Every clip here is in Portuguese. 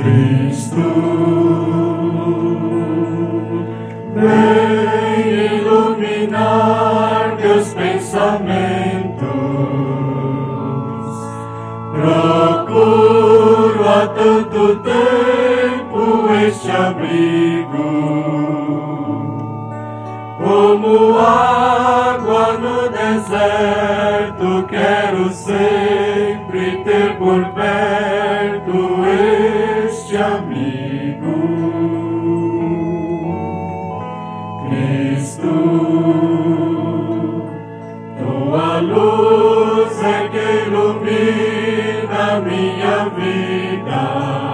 Cristo, vem iluminar meus pensamentos. Procuro há tanto tempo este abrigo, como água no deserto. Quero sempre ter por perto este amigo. Cristo, tua luz é que ilumina minha vida,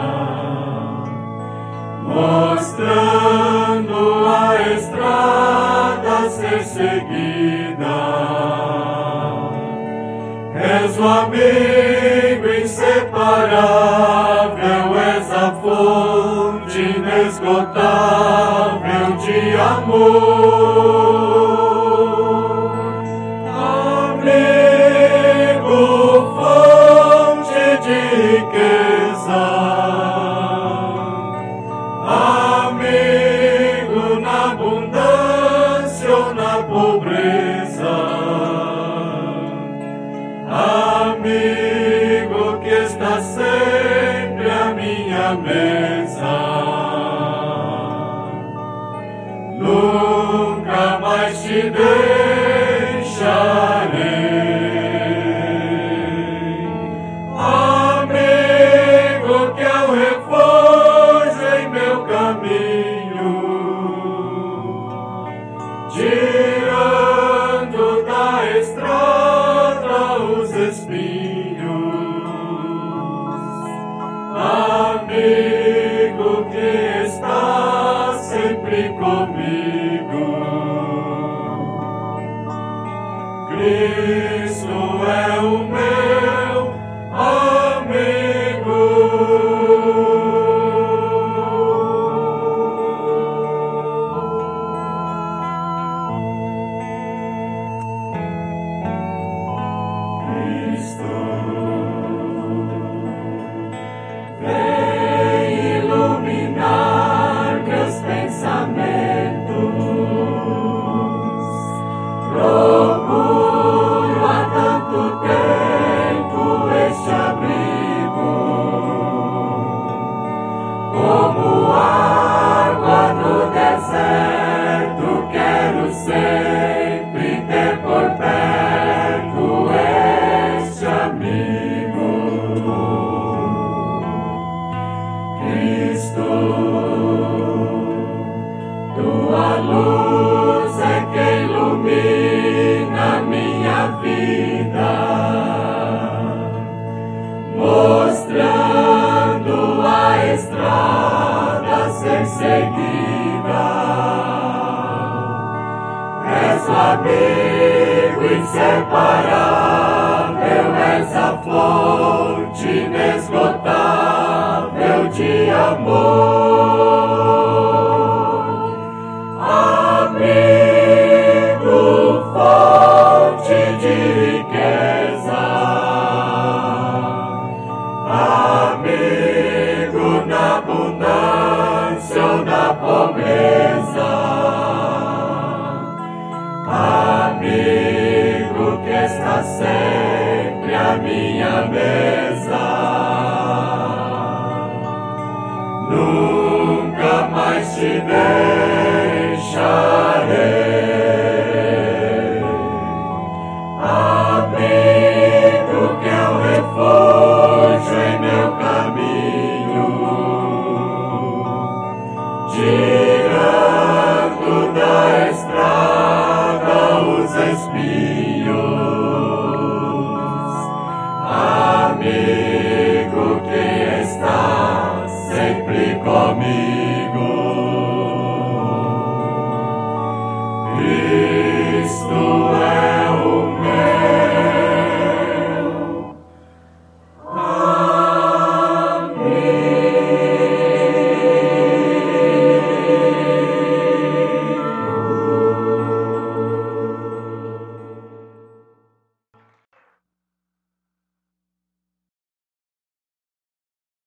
mostrando a estrada a ser seguida. És o amigo inseparável, és a fonte inesgotável de amor. Amigo, fonte de riqueza, amigo na abundância ou na pobreza, amigo que está sempre à minha mesa. Nunca mais te deixarei. Amigo que é o refúgio em meu caminho, tirando da estrada os espinhos. Amigo que está sempre comigo. Cristo é o meu amigo. Cristo, vem iluminar meus pensamentos. Procuro há tanto tempo este abrigo, como água no deserto. Quero sempre ter por perto este amigo. Cristo, tua luz é que ilumina minha vida, mostrando a estrada a ser seguida. És o amigo inseparável, és a fonte inesgotável de amor. Amigo, fonte de riqueza, amigo na abundância ou na pobreza, amigo que está sempre à minha mesa. Nunca mais te deixarei.